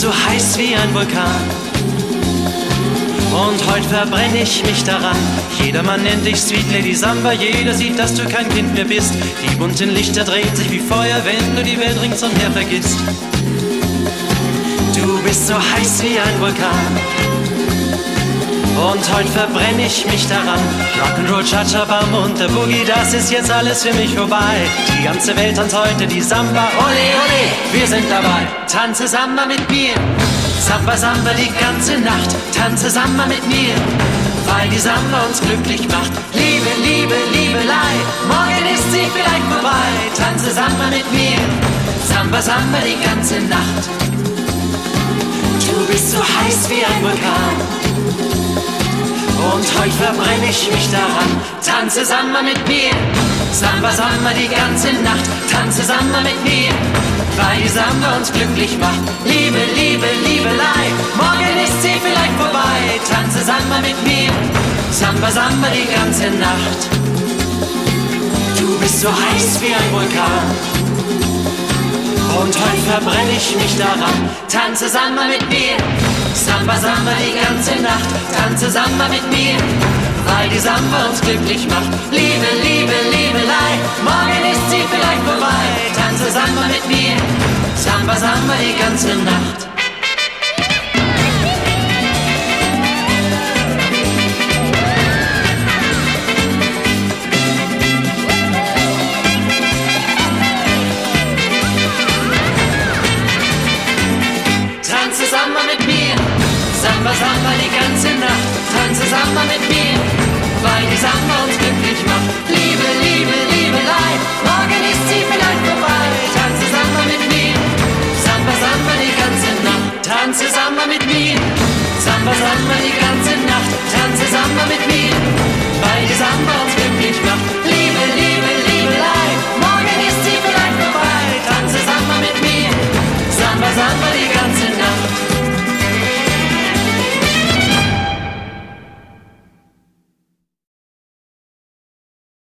so heiß wie ein Vulkan. Und heute verbrenne ich mich daran. Jedermann nennt dich Sweet Lady Samba. Jeder sieht, dass du kein Kind mehr bist. Die bunten Lichter drehen sich wie Feuer, wenn du die Welt ringsumher vergisst. Du bist so heiß wie ein Vulkan. Und heute verbrenne ich mich daran. Rock'n'Roll, Cha-Cha-Bam und der Boogie, das ist jetzt alles für mich vorbei. Die ganze Welt tanzt heute die Samba. Ole, ole, wir sind dabei. Tanze Samba mit mir. Samba, Samba die ganze Nacht. Tanze Samba mit mir, weil die Samba uns glücklich macht. Liebe, Liebe, Liebelei, morgen ist sie vielleicht vorbei. Tanze Samba mit mir. Samba, Samba die ganze Nacht. Du bist so heiß wie ein Vulkan. Und heute verbrenne ich mich daran. Tanze Samba mit mir. Samba, Samba die ganze Nacht. Tanze Samba mit mir, weil die Samba uns glücklich macht. Liebe, Liebe, Liebelei, morgen ist sie vielleicht vorbei. Tanze Samba mit mir. Samba, Samba die ganze Nacht. Du bist so heiß wie ein Vulkan. Und heute verbrenne ich mich daran. Tanze Samba mit mir. Samba, Samba die ganze Nacht. Tanze Samba mit mir, weil die Samba uns glücklich macht. Liebe, Liebe, Liebelei, morgen ist sie vielleicht vorbei. Tanze Samba mit mir. Samba, Samba die ganze Nacht. Tanze Samba mit mir, Samba, Samba die ganze Nacht. Tanze Samba mit mir, weil die Samba uns glücklich macht. Liebe, Liebe, Liebelei, morgen ist sie vielleicht vorbei. Tanze Samba mit mir, Samba, Samba die ganze Nacht. Tanze Samba mit mir, Samba, Samba die ganze Nacht. Tanze Samba mit mir, weil die Samba uns glücklich macht. Liebe, Liebe,